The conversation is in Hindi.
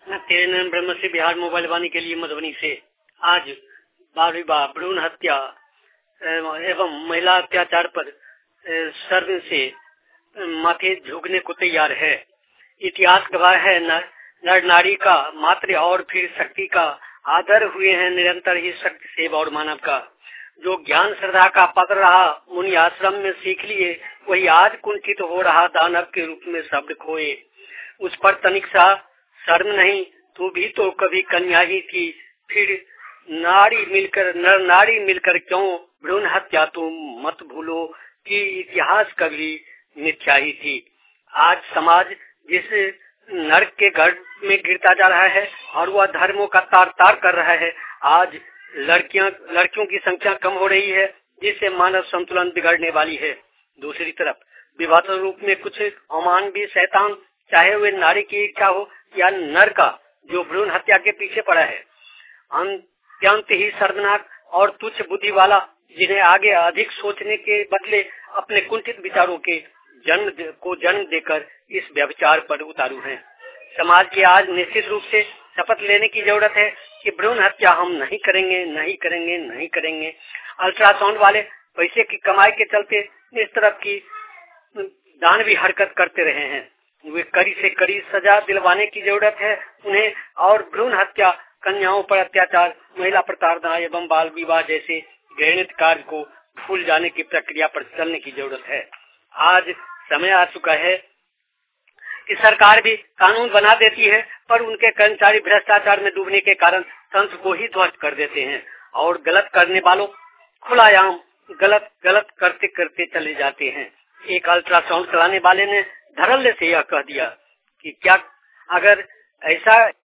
तेरे नाम ब्रह्म से बिहार मोबाइल वाणी के लिए मधुबनी से आज बाल विवाह, भ्रूण हत्या एवं महिला अत्याचार पर सर्व से माथे झुकने को तैयार है। इतिहास गवाह है नर नारी का मातृ और फिर शक्ति का आदर हुए हैं निरंतर ही शक्ति सेवा और मानव का। जो ज्ञान श्रद्धा का पत्र रहा मुनि आश्रम में सीख लिए, वही आज कुंठित हो रहा दानव के रूप में शब्द खोए। उस पर तनिक सा शर्म नहीं, तू भी तो कभी कन्या ही थी, फिर नर नारी मिलकर क्यों भ्रूण हत्या तुम मत भूलो कि इतिहास कभी मिथ्या ही थी। आज समाज जिस नरक के गर्भ में गिरता जा रहा है और वह धर्मों का तार तार कर रहा है। आज लड़कियों की संख्या कम हो रही है, जिससे मानव संतुलन बिगड़ने वाली है। दूसरी तरफ विवाह रूप में कुछ अमानवीय शैतान, चाहे वे नारी की इच्छा हो या नर का, जो भ्रूण हत्या के पीछे पड़ा है, अत्यंत ही शर्मनाक और तुच्छ बुद्धि वाला, जिन्हें आगे अधिक सोचने के बदले अपने कुंठित विचारों के जन्म देकर इस व्यभिचार पर उतारू हैं। समाज के आज निश्चित रूप से शपथ लेने की जरूरत है कि भ्रूण हत्या हम नहीं करेंगे, नहीं करेंगे, नहीं करेंगे। अल्ट्रासाउंड वाले पैसे की कमाई के चलते इस तरफ की दानवी हरकत करते रहे हैं। वे कड़ी से कड़ी सजा दिलवाने की जरूरत है उन्हें, और भ्रूण हत्या, कन्याओं पर अत्याचार, महिला प्रताड़ना एवं बाल विवाह जैसे घृणित कार्य को भूल जाने की प्रक्रिया पर चलने की जरूरत है। आज समय आ चुका है कि सरकार भी कानून बना देती है, पर उनके कर्मचारी भ्रष्टाचार में डूबने के कारण तंत्र को ही ध्वस्त कर देते हैं और गलत करने वालों खुलायाम गलत करते करते चले जाते हैं। एक अल्ट्रासाउंड चलाने वाले ने धड़ल्ले से यह कह दिया कि क्या अगर ऐसा